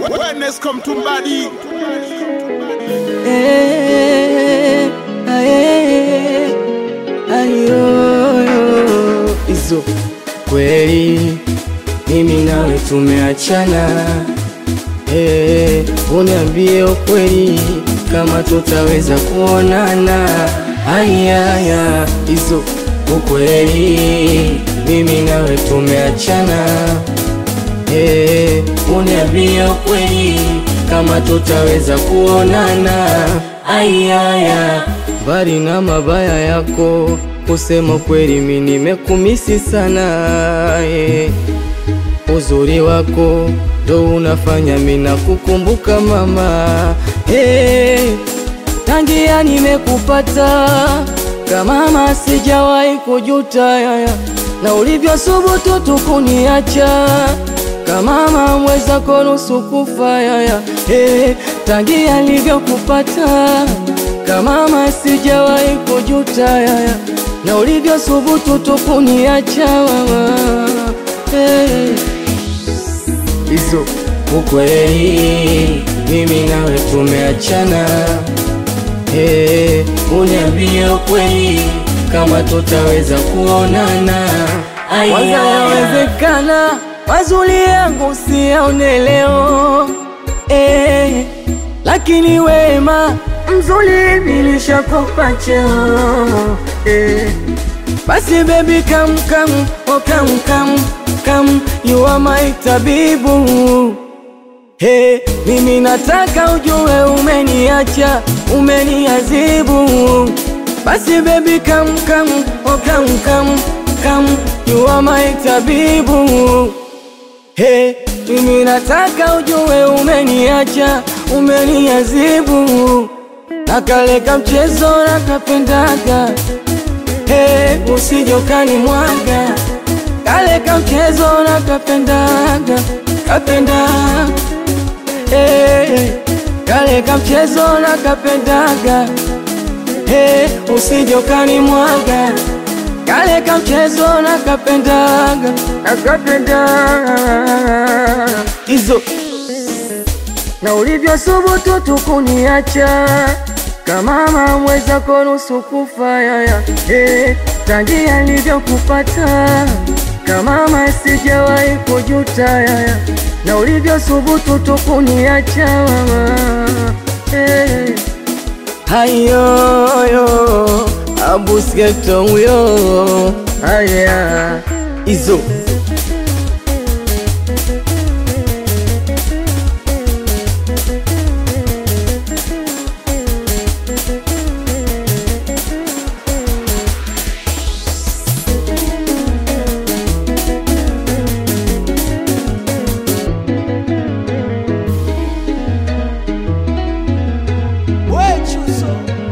Wellness come to body. Izo kweli mimi nawe tumeachana, uniambie ukweli kama tutaweza kuonana. Haya, izo ukweli mimi nawe tumeachana, uniambie ukweli kama tutaweza kuonana. Haya, bali na mabaya yako, kusema kweli mimi nimekumisi sana, uzuri wako ndo unafanya mimi nakukumbuka mama, tangia nimekupata kama mama sijawahi kujuta, na ulivyo subutu tukuniacha kama mama mweza konusu kufa, tangia nilivyokupata kama mama sijawahi kujuta, na ulivyo subutu tukuniacha mama, Izo ukweli mimi nawe tumeachana, uniambie ukweli kama tutaweza kuonana. Kwanza yawezekana mazuri yangu siyaone leo, lakini wema mzuri nilishakupa cheo, basi baby come, oh come, you are my tabibu. Mimi nataka ujue umeniacha, umeniazibu. Basi baby come, oh come, you are my tabibu. Mimi nataka ujue umeniacha, umeniazibu. Nakaleka mchezo nakapendaga, usijokani mwaga. Kaleka mchezo nakapendaga, kapenda, kaleka mchezo nakapendaga, usijokani mwaga. Kaleka mchezo nakapendaga, nakapenda. Izo na ulivyo subutu tukuniacha kama mama mweza konusu kufa, tangia nilivyokupata kama mama sijawahi kujuta, na ulivyo subutu tukuniacha mama, hayo abusgeto huyo. Haya, Izo Chuso.